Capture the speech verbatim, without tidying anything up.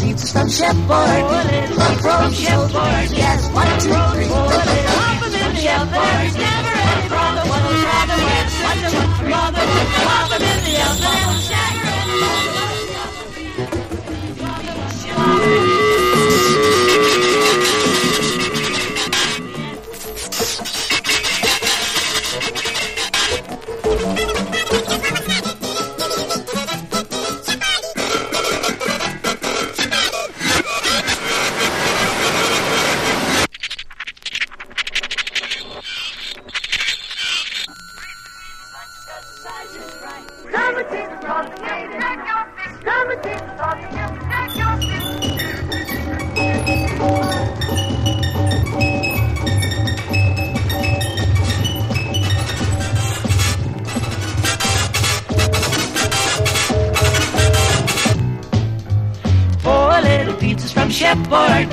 pizzas from Chef Boyardee. Love from Chef Boyardee. Yes, one, two, three. Four little pizzas from Chef Boyardee. Never any problem. One will try the west. One, two, three. Mother, pop them in the oven and we'll stagger in the oven. Four little pizzas from Chef Boyardee.